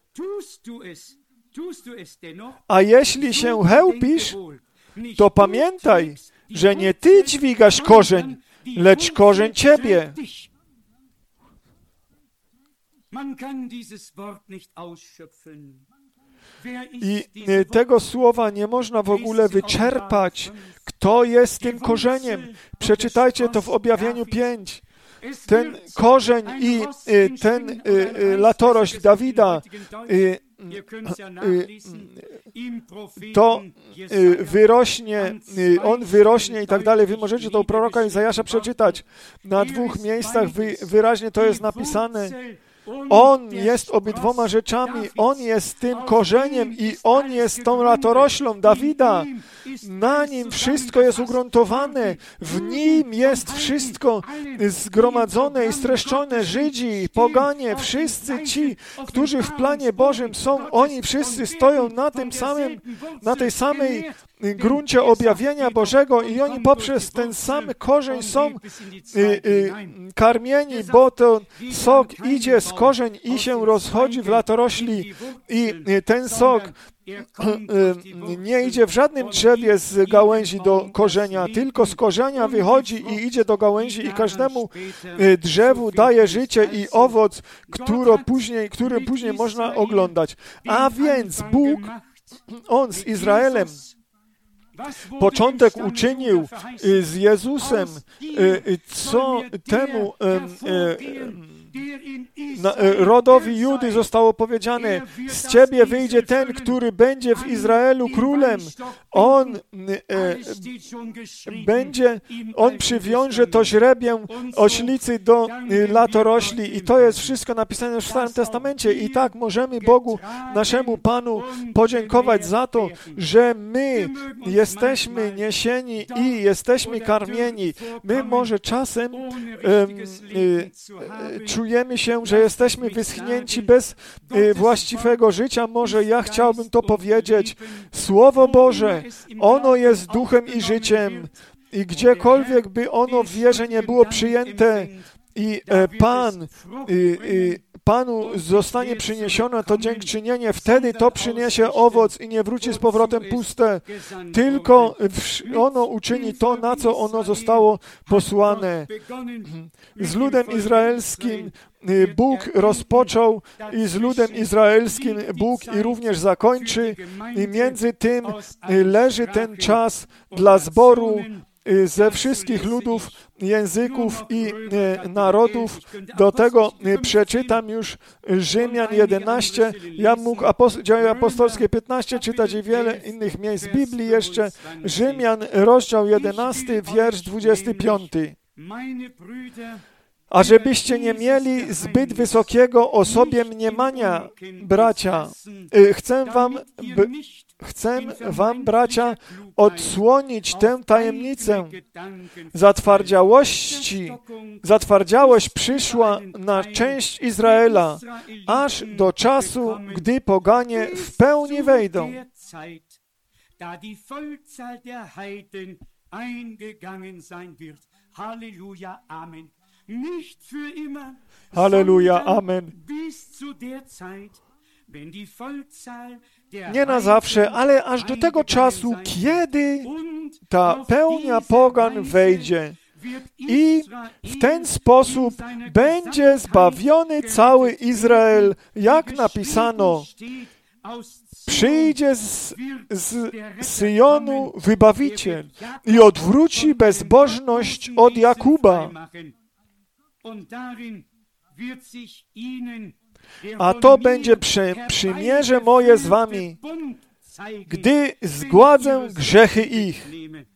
a jeśli się chełpisz, to pamiętaj, że nie ty dźwigasz korzeń, lecz korzeń ciebie. I tego słowa nie można w ogóle wyczerpać. Kto jest tym korzeniem? Przeczytajcie to w Objawieniu 5. Ten korzeń i ten latorość Dawida, to wyrośnie, on wyrośnie i tak dalej. Wy możecie to u proroka Izajasza przeczytać. Na 2 miejscach wyraźnie to jest napisane. On jest obydwoma rzeczami. On jest tym korzeniem i On jest tą latoroślą Dawida. Na Nim wszystko jest ugruntowane. W Nim jest wszystko zgromadzone i streszczone. Żydzi, poganie, wszyscy ci, którzy w planie Bożym są, oni wszyscy stoją na tej samej gruncie objawienia Bożego i oni poprzez ten sam korzeń są karmieni, bo to sok idzie z korzeń i się rozchodzi w latorośli i ten sok nie idzie w żadnym drzewie z gałęzi do korzenia, tylko z korzenia wychodzi i idzie do gałęzi i każdemu drzewu daje życie i owoc, który później można oglądać. A więc Bóg, On z Izraelem, początek uczynił z Jezusem, co temu rodowi Judy zostało powiedziane, z ciebie wyjdzie ten, który będzie w Izraelu królem. On przywiąże to źrebię oślicy do latorośli i to jest wszystko napisane w Starym Testamencie i tak możemy Bogu, naszemu Panu podziękować za to, że my jesteśmy niesieni i jesteśmy karmieni. My może czasem czujemy się, że jesteśmy wyschnięci bez właściwego życia. Może ja chciałbym to powiedzieć. Słowo Boże, ono jest duchem i życiem i gdziekolwiek by ono w wierze nie było przyjęte i Panu zostanie przyniesione to dziękczynienie, wtedy to przyniesie owoc i nie wróci z powrotem puste, tylko ono uczyni to, na co ono zostało posłane. Z ludem izraelskim Bóg rozpoczął i z ludem izraelskim Bóg i również zakończy. I między tym leży ten czas dla zboru ze wszystkich ludów, języków i narodów. Do tego przeczytam już Rzymian 11. Ja mógł Dzieje apostolskie 15 czytać i wiele innych miejsc Biblii jeszcze. Rzymian, rozdział 11, wiersz 25. A żebyście nie mieli zbyt wysokiego o sobie mniemania, bracia, chcę wam, bracia, odsłonić tę tajemnicę. Zatwardziałość przyszła na część Izraela, aż do czasu, gdy poganie w pełni wejdą. Halleluja, amen. Nie na zawsze, ale aż do tego czasu, kiedy ta pełnia pogan wejdzie. I w ten sposób będzie zbawiony cały Izrael, jak napisano. Przyjdzie z Syjonu Wybawiciel i odwróci bezbożność od Jakuba. A to będzie przymierze moje z wami, gdy zgładzę grzechy ich.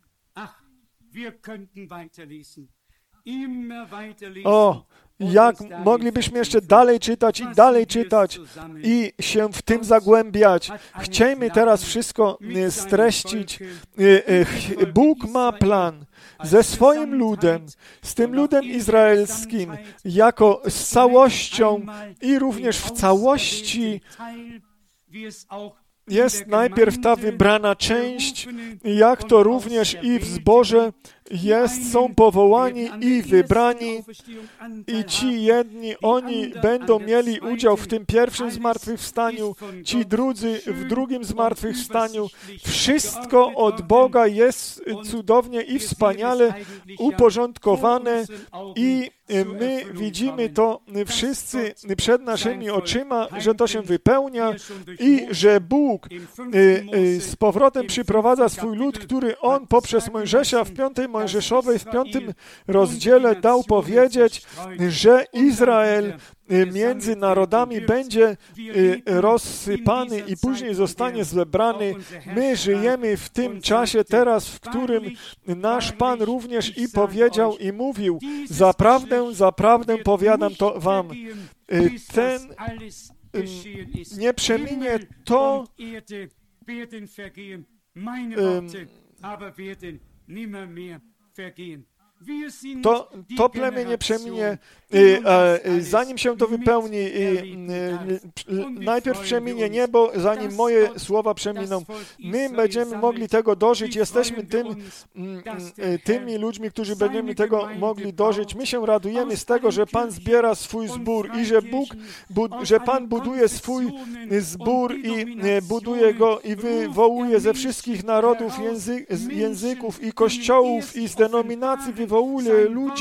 O, jak moglibyśmy jeszcze dalej czytać i się w tym zagłębiać. Chciejmy teraz wszystko streścić. Bóg ma plan ze swoim ludem, z tym ludem izraelskim, jako z całością i również w całości jest najpierw ta wybrana część, jak to również i w zborze są powołani i wybrani i ci jedni, oni będą mieli udział w tym pierwszym zmartwychwstaniu, ci drudzy w drugim zmartwychwstaniu. Wszystko od Boga jest cudownie i wspaniale uporządkowane i my widzimy to wszyscy przed naszymi oczyma, że to się wypełnia i że Bóg z powrotem przyprowadza swój lud, który On poprzez Mojżesza w 5 Mojżeszowej, w 5 rozdziale dał powiedzieć, że Izrael między narodami będzie rozsypany i później zostanie zebrany. My żyjemy w tym czasie teraz, w którym nasz Pan również i powiedział i mówił, zaprawdę powiadam to wam, nie przeminie to to plemię nie przeminie, zanim się to wypełni. Najpierw przeminie niebo, zanim moje słowa przeminą. My będziemy mogli tego dożyć. Jesteśmy tymi ludźmi, którzy będziemy tego mogli dożyć. My się radujemy z tego, że Pan zbiera swój zbór i że Pan buduje swój zbór i buduje go i wywołuje ze wszystkich narodów, języków i kościołów i z denominacji wywołuje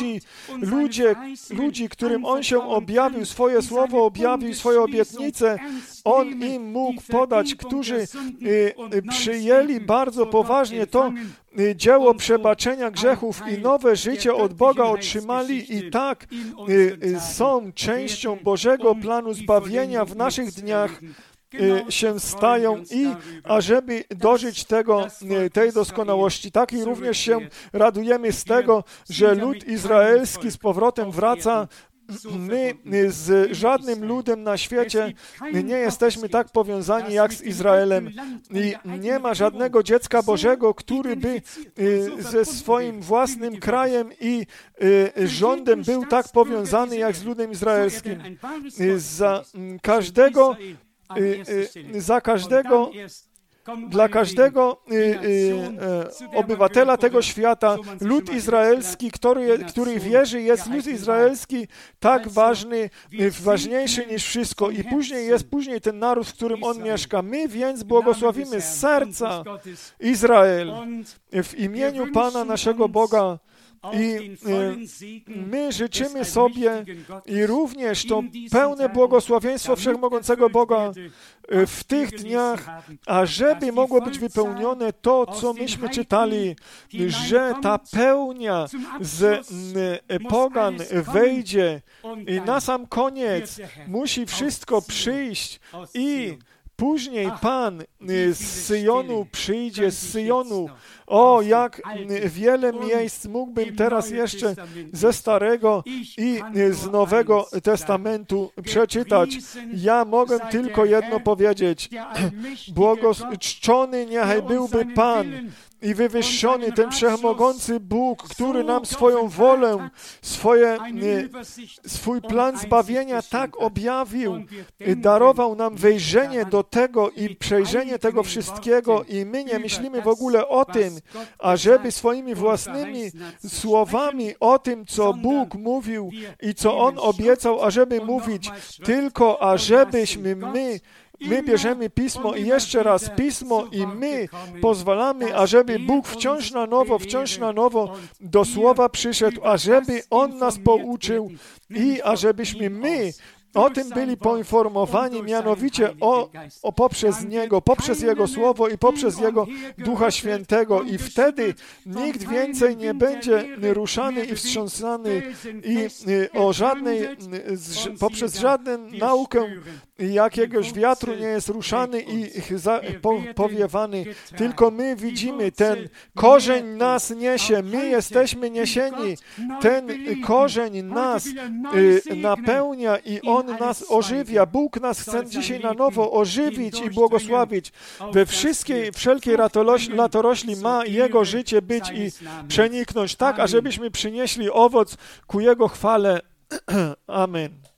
ludzi, którym On się objawił, swoje słowo objawił, swoje obietnice, On im mógł podać, którzy przyjęli bardzo poważnie to dzieło przebaczenia grzechów i nowe życie od Boga otrzymali i tak są częścią Bożego planu zbawienia w naszych dniach, się stają i ażeby dożyć tej doskonałości. Tak i również się radujemy z tego, że lud izraelski z powrotem wraca. My z żadnym ludem na świecie nie jesteśmy tak powiązani jak z Izraelem i nie ma żadnego dziecka Bożego, który by ze swoim własnym krajem i rządem był tak powiązany jak z ludem izraelskim. Za każdego dla każdego obywatela tego świata lud izraelski, który wierzy, jest lud izraelski tak ważny, ważniejszy niż wszystko i później jest ten naród, w którym on mieszka. My więc błogosławimy z serca Izrael w imieniu Pana naszego Boga. I my życzymy sobie i również to pełne błogosławieństwo Wszechmogącego Boga w tych dniach, ażeby mogło być wypełnione to, co myśmy czytali, że ta pełnia z pogan wejdzie i na sam koniec musi wszystko przyjść i później Pan z Syjonu przyjdzie, z Syjonu. O, jak wiele miejsc mógłbym teraz jeszcze ze Starego i z Nowego Testamentu przeczytać. Ja mogę tylko jedno powiedzieć. Czczony niechaj byłby Pan i wywyższony ten wszechmogący Bóg, który nam swoją wolę, swój plan zbawienia tak objawił, darował nam wejrzenie do tego i przejrzenie tego wszystkiego i my nie myślimy w ogóle o tym, ażeby swoimi własnymi słowami o tym, co Bóg mówił i co On obiecał, ażeby mówić, tylko ażebyśmy my bierzemy Pismo i jeszcze raz Pismo i my pozwalamy, ażeby Bóg wciąż na nowo do Słowa przyszedł, ażeby On nas pouczył i ażebyśmy my o tym byli poinformowani, mianowicie poprzez Niego, poprzez Jego Słowo i poprzez Jego Ducha Świętego i wtedy nikt więcej nie będzie ruszany i wstrząsany i poprzez żadną naukę jakiegoś wiatru nie jest ruszany i powiewany, tylko my widzimy, ten korzeń nas niesie, my jesteśmy niesieni, ten korzeń nas napełnia i On nas ożywia. Bóg nas chce dzisiaj na nowo ożywić i błogosławić. We wszelkiej latorośli ma Jego życie być i przeniknąć tak, ażebyśmy przynieśli owoc ku Jego chwale. Amen.